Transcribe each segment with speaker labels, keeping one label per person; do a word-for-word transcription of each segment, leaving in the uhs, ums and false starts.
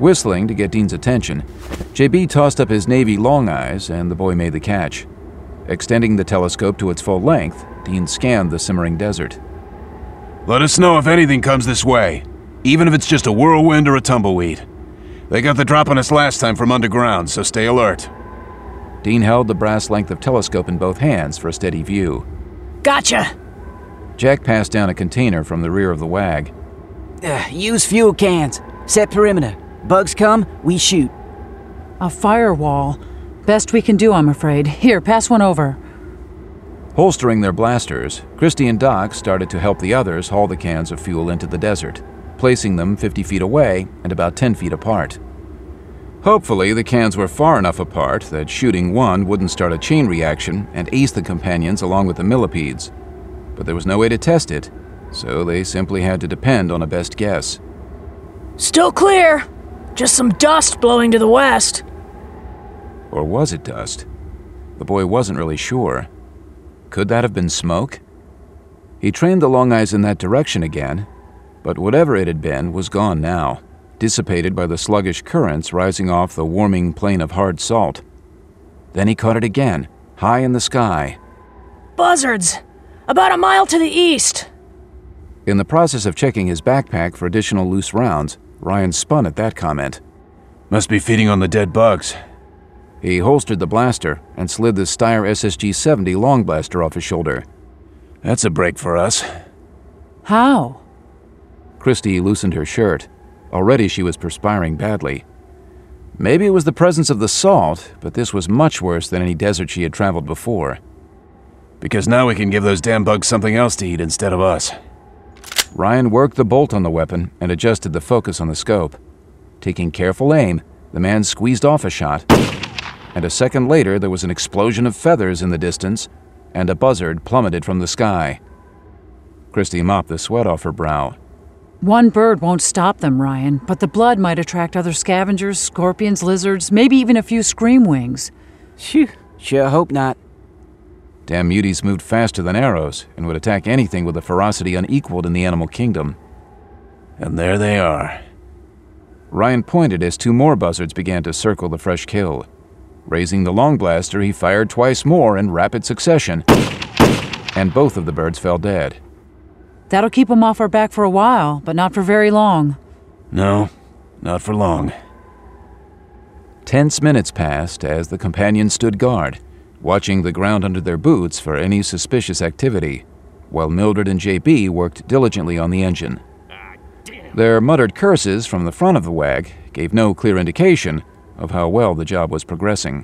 Speaker 1: Whistling to get Dean's attention, J B tossed up his Navy long eyes and the boy made the catch. Extending the telescope to its full length, Dean scanned the simmering desert.
Speaker 2: Let us know if anything comes this way, even if it's just a whirlwind or a tumbleweed. They got the drop on us last time from underground, so stay alert.
Speaker 1: Dean held the brass length of telescope in both hands for a steady view.
Speaker 3: Gotcha!
Speaker 1: Jack passed down a container from the rear of the wag.
Speaker 3: Uh, use fuel cans. Set perimeter. Bugs come, we shoot.
Speaker 4: A firewall. Best we can do, I'm afraid. Here, pass one over.
Speaker 1: Holstering their blasters, Christy and Doc started to help the others haul the cans of fuel into the desert, placing them fifty feet away and about ten feet apart. Hopefully, the cans were far enough apart that shooting one wouldn't start a chain reaction and ace the companions along with the millipedes. But there was no way to test it, so they simply had to depend on a best guess.
Speaker 5: Still clear. Just some dust blowing to the west.
Speaker 1: Or was it dust? The boy wasn't really sure. Could that have been smoke? He trained the long eyes in that direction again, but whatever it had been was gone now, dissipated by the sluggish currents rising off the warming plain of hard salt. Then he caught it again, high in the sky.
Speaker 5: Buzzards! About a mile to the east.
Speaker 1: In the process of checking his backpack for additional loose rounds, Ryan spun at that comment.
Speaker 2: Must be feeding on the dead bugs.
Speaker 1: He holstered the blaster and slid the Steyr S S G seventy long blaster off his shoulder.
Speaker 2: That's a break for us.
Speaker 4: How?
Speaker 1: Christy loosened her shirt. Already she was perspiring badly. Maybe it was the presence of the salt, but this was much worse than any desert she had traveled before.
Speaker 2: Because now we can give those damn bugs something else to eat instead of us.
Speaker 1: Ryan worked the bolt on the weapon and adjusted the focus on the scope. Taking careful aim, the man squeezed off a shot, and a second later there was an explosion of feathers in the distance, and a buzzard plummeted from the sky. Christy mopped the sweat off her brow.
Speaker 4: One bird won't stop them, Ryan, but the blood might attract other scavengers, scorpions, lizards, maybe even a few scream wings.
Speaker 3: Phew, sure hope not.
Speaker 1: Damn muties moved faster than arrows and would attack anything with a ferocity unequaled in the animal kingdom.
Speaker 2: And there they are.
Speaker 1: Ryan pointed as two more buzzards began to circle the fresh kill. Raising the long blaster, he fired twice more in rapid succession, and both of the birds fell dead.
Speaker 4: That'll keep them off our back for a while, but not for very long.
Speaker 2: No, not for long.
Speaker 1: Tense minutes passed as the companions stood guard, watching the ground under their boots for any suspicious activity, while Mildred and J B worked diligently on the engine. Their muttered curses from the front of the wag gave no clear indication of how well the job was progressing.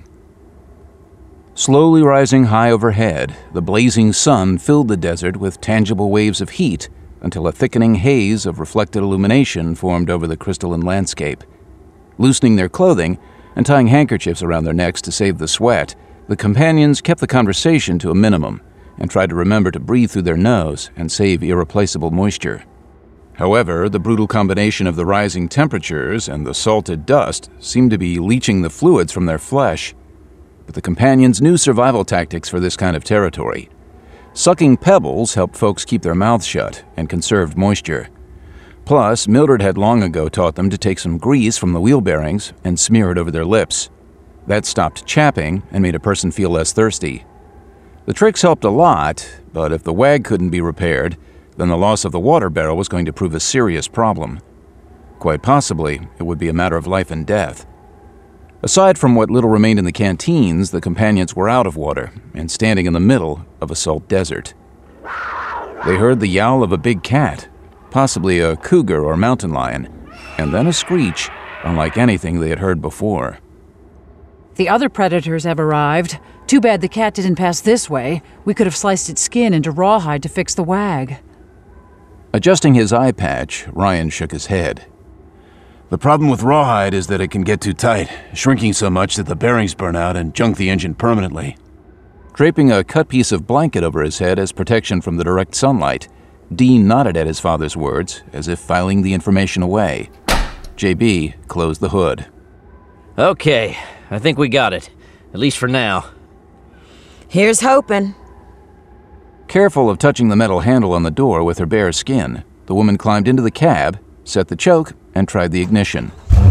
Speaker 1: Slowly rising high overhead, the blazing sun filled the desert with tangible waves of heat until a thickening haze of reflected illumination formed over the crystalline landscape. Loosening their clothing and tying handkerchiefs around their necks to save the sweat, the companions kept the conversation to a minimum and tried to remember to breathe through their nose and save irreplaceable moisture. However, the brutal combination of the rising temperatures and the salted dust seemed to be leaching the fluids from their flesh. But the companions knew survival tactics for this kind of territory. Sucking pebbles helped folks keep their mouths shut and conserved moisture. Plus, Mildred had long ago taught them to take some grease from the wheel bearings and smear it over their lips. That stopped chapping and made a person feel less thirsty. The tricks helped a lot, but if the wag couldn't be repaired, then the loss of the water barrel was going to prove a serious problem. Quite possibly, it would be a matter of life and death. Aside from what little remained in the canteens, the companions were out of water and standing in the middle of a salt desert. They heard the yowl of a big cat, possibly a cougar or mountain lion, and then a screech, unlike anything they had heard before.
Speaker 4: The other predators have arrived. Too bad the cat didn't pass this way. We could have sliced its skin into rawhide to fix the wag.
Speaker 1: Adjusting his eye patch, Ryan shook his head.
Speaker 2: The problem with rawhide is that it can get too tight, shrinking so much that the bearings burn out and junk the engine permanently.
Speaker 1: Draping a cut piece of blanket over his head as protection from the direct sunlight, Dean nodded at his father's words, as if filing the information away. J B closed the hood.
Speaker 6: Okay, I think we got it. At least for now.
Speaker 7: Here's hoping.
Speaker 1: Careful of touching the metal handle on the door with her bare skin, the woman climbed into the cab, set the choke, and tried the ignition.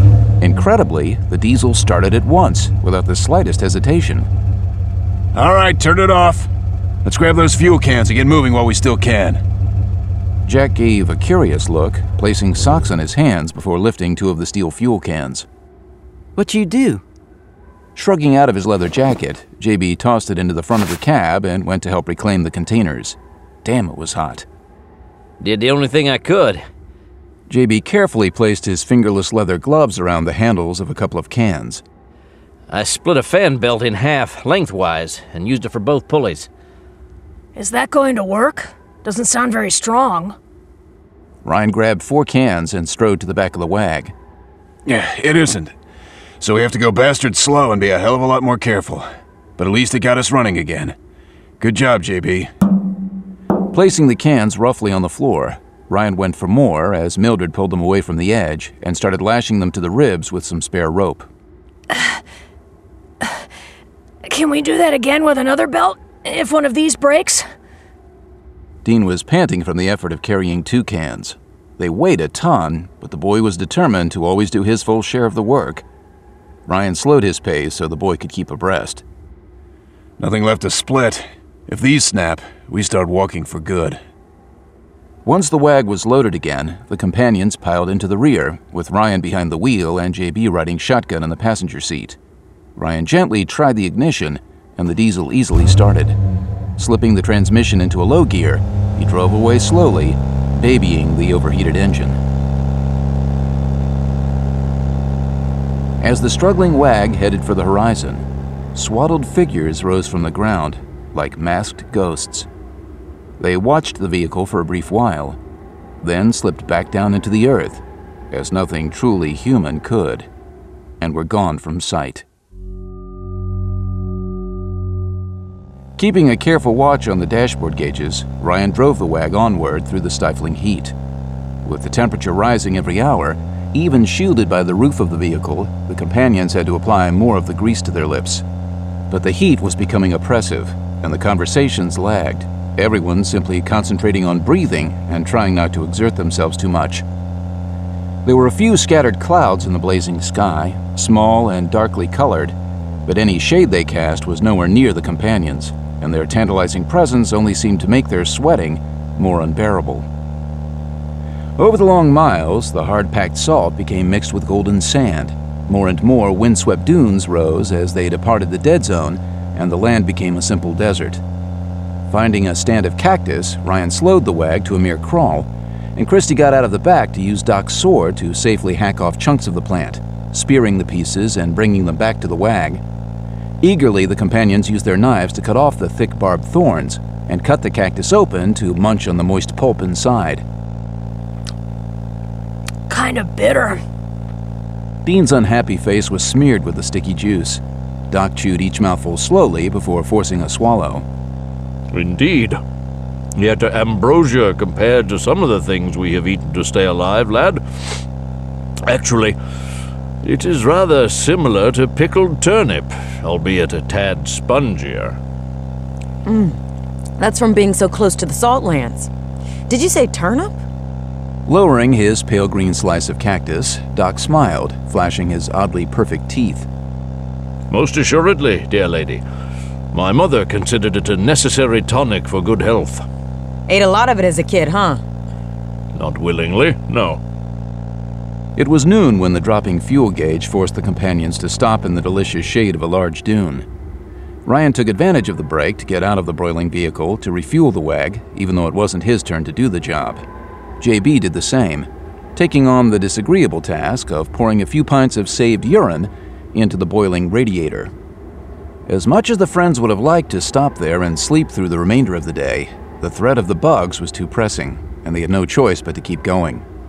Speaker 1: Incredibly, the diesel started at once, without the slightest hesitation.
Speaker 2: All right, turn it off. Let's grab those fuel cans and get moving while we still can.
Speaker 1: Jack gave a curious look, placing socks on his hands before lifting two of the steel fuel cans.
Speaker 3: What you do?
Speaker 1: Shrugging out of his leather jacket, J B tossed it into the front of the cab and went to help reclaim the containers. Damn, it was hot.
Speaker 6: Did the only thing I could.
Speaker 1: J B carefully placed his fingerless leather gloves around the handles of a couple of cans.
Speaker 6: I split a fan belt in half, lengthwise, and used it for both pulleys.
Speaker 5: Is that going to work? Doesn't sound very strong.
Speaker 1: Ryan grabbed four cans and strode to the back of the wag.
Speaker 2: Yeah, it isn't. So we have to go bastard slow and be a hell of a lot more careful. But at least it got us running again. Good job, J B.
Speaker 1: Placing the cans roughly on the floor, Ryan went for more as Mildred pulled them away from the edge and started lashing them to the ribs with some spare rope.
Speaker 5: Can we do that again with another belt, if one of these breaks?
Speaker 1: Dean was panting from the effort of carrying two cans. They weighed a ton, but the boy was determined to always do his full share of the work. Ryan slowed his pace so the boy could keep abreast.
Speaker 2: Nothing left to split. If these snap, we start walking for good.
Speaker 1: Once the wag was loaded again, the companions piled into the rear, with Ryan behind the wheel and J B riding shotgun in the passenger seat. Ryan gently tried the ignition, and the diesel easily started. Slipping the transmission into a low gear, he drove away slowly, babying the overheated engine. As the struggling wag headed for the horizon, swaddled figures rose from the ground, like masked ghosts. They watched the vehicle for a brief while, then slipped back down into the earth, as nothing truly human could, and were gone from sight. Keeping a careful watch on the dashboard gauges, Ryan drove the wag onward through the stifling heat. With the temperature rising every hour, even shielded by the roof of the vehicle, the companions had to apply more of the grease to their lips. But the heat was becoming oppressive, and the conversations lagged, everyone simply concentrating on breathing and trying not to exert themselves too much. There were a few scattered clouds in the blazing sky, small and darkly colored, but any shade they cast was nowhere near the companions, and their tantalizing presence only seemed to make their sweating more unbearable. Over the long miles, the hard-packed salt became mixed with golden sand. More and more windswept dunes rose as they departed the dead zone, and the land became a simple desert. Finding a stand of cactus, Ryan slowed the wag to a mere crawl, and Christy got out of the back to use Doc's sword to safely hack off chunks of the plant, spearing the pieces and bringing them back to the wag. Eagerly, the companions used their knives to cut off the thick barbed thorns and cut the cactus open to munch on the moist pulp inside.
Speaker 5: Kind of bitter.
Speaker 1: Dean's unhappy face was smeared with the sticky juice. Doc chewed each mouthful slowly before forcing a swallow.
Speaker 8: Indeed. Yet ambrosia compared to some of the things we have eaten to stay alive, lad. Actually, it is rather similar to pickled turnip, albeit a tad spongier.
Speaker 7: Mm, that's from being so close to the salt lands. Did you say turnip?
Speaker 1: Lowering his pale green slice of cactus, Doc smiled, flashing his oddly perfect teeth.
Speaker 8: Most assuredly, dear lady. My mother considered it a necessary tonic for good health.
Speaker 7: Ate a lot of it as a kid, huh?
Speaker 8: Not willingly, no.
Speaker 1: It was noon when the dropping fuel gauge forced the companions to stop in the delicious shade of a large dune. Ryan took advantage of the break to get out of the broiling vehicle to refuel the wag, even though it wasn't his turn to do the job. J B did the same, taking on the disagreeable task of pouring a few pints of saved urine into the boiling radiator. As much as the friends would have liked to stop there and sleep through the remainder of the day, the threat of the bugs was too pressing, and they had no choice but to keep going.